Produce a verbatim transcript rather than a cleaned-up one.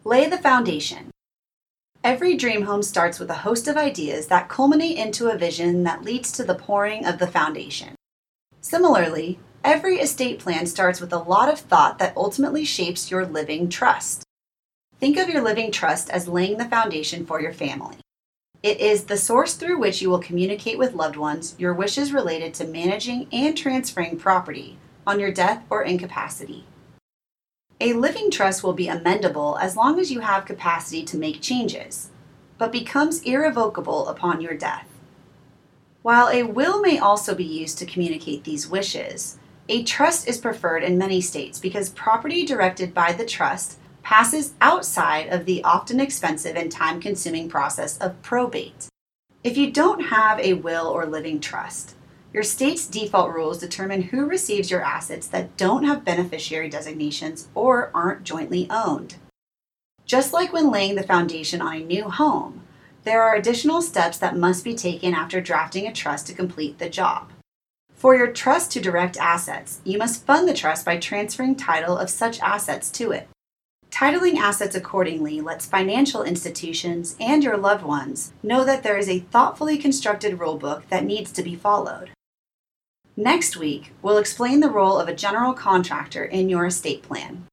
Lay the foundation. Every dream home starts with a host of ideas that culminate into a vision that leads to the pouring of the foundation. Similarly, every estate plan starts with a lot of thought that ultimately shapes your living trust. Think of your living trust as laying the foundation for your family. It is the source through which you will communicate with loved ones your wishes related to managing and transferring property on your death or incapacity. A living trust will be amendable as long as you have capacity to make changes, but becomes irrevocable upon your death. While a will may also be used to communicate these wishes, a trust is preferred in many states because property directed by the trust passes outside of the often expensive and time-consuming process of probate. If you don't have a will or living trust, your state's default rules determine who receives your assets that don't have beneficiary designations or aren't jointly owned. Just like when laying the foundation on a new home, there are additional steps that must be taken after drafting a trust to complete the job. For your trust to direct assets, you must fund the trust by transferring title of such assets to it. Titling assets accordingly lets financial institutions and your loved ones know that there is a thoughtfully constructed rulebook that needs to be followed. Next week, we'll explain the role of a general contractor in your estate plan.